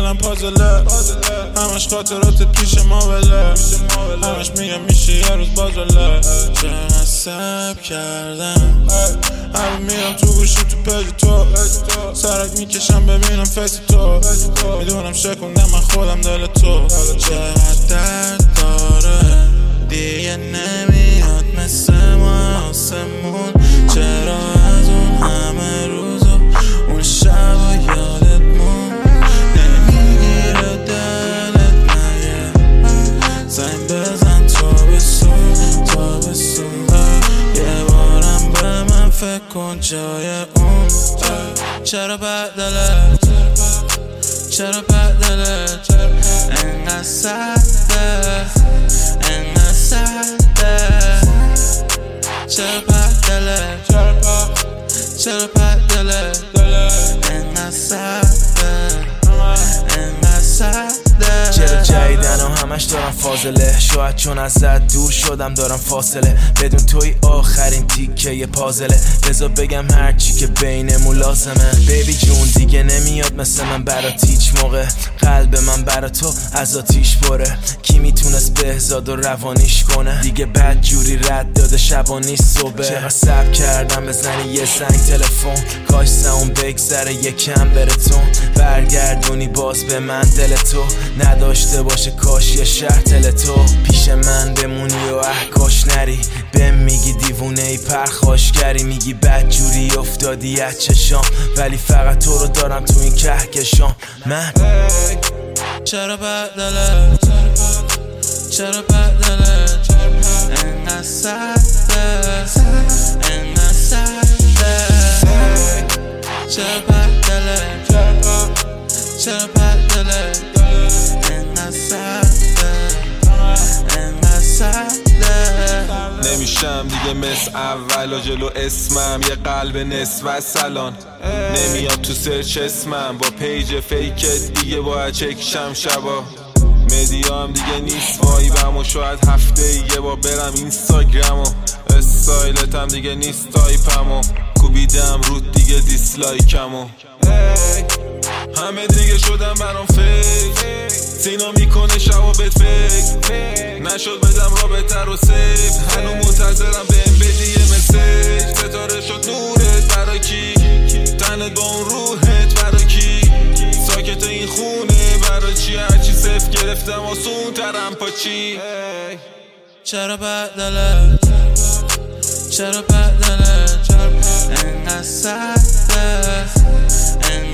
دلم پازله، همش خاطرات پیش ما وله، همش میگم میشه یه روز بازله. چقدر سب کردم همه میرم تو گوشی تو پیج تو، سرک میکشم ببینم فیس تو، میدونم شکوندم من خودم دل تو. چقدر درد داره دیگه نمیاد مثل ما آسمون، چرا از اون همه روز و اون شب و یادت مون نمیگیره دلت مگه؟ زنگ بزن تو بسون یه بارم به من فکر کن جای اون. چرا بدله چرا بدله انقدر سخته انقدر سخته، چرا بدله چرا بدله انقدر سخته انقدر سخته. چرا جدیدن و همش دارم فاضله، شاید چون ازت دور شدم دارم فاصله، بدون توی آخرین تیکه یه پازله، بذار بگم هرچی که بینمون لازمه. بیبی جون دیگه نمیاد مثل من برات هیچ موقع، قلب من برا تو از آتیش پره، کی میتونست بهزاد و روانیش کنه؟ دیگه بد جوری رد داده شبا نیست صبح. چقدر صبر کردم بزنی یه زنگ تلفن، کاش ساون بگذره یکم بره تون، برگردونی باز به من دل تو، نداشته باشه کاش یه شرط تو، پیش من بمونی و کاش نری، بهم میگی دیوونه ای پرخاشگری، میگی بد جوری افتادی از چشام، ولی فقط تو رو دارم تو این کهکشان. من چرا بدله چرا بدله انقدر سخته انقدر سخته، چرا بدله چرا بدله انقدر سخته انقدر سخته. نمیشم دیگه مثل اول و جلو اسمم یه قلب نصف و سلان، نمیاد تو سرچ اسمم با پیج فیکت دیگه باید چکشم شبا، مدیا هم دیگه نیست وایبم و شاید هفته یه با برم اینستاگرام و استایلت هم دیگه نیست تایپم و کوبیدم رود دیگه دیسلایکم و همه دیگه شدم برام فیک، سینا میکنه شبا بهت فکر نشد بدم رابطه رو سیف، هنو منتظرم بهم بدی یه مسیج، ستاره شد نورت برای کی؟ تنت با اون روحت برای کی؟ ساکت این خونه برای چی؟ هرچی صف گرفتم آسون ترم پا چی؟ چرا بدله چرا بدله انقدر سخته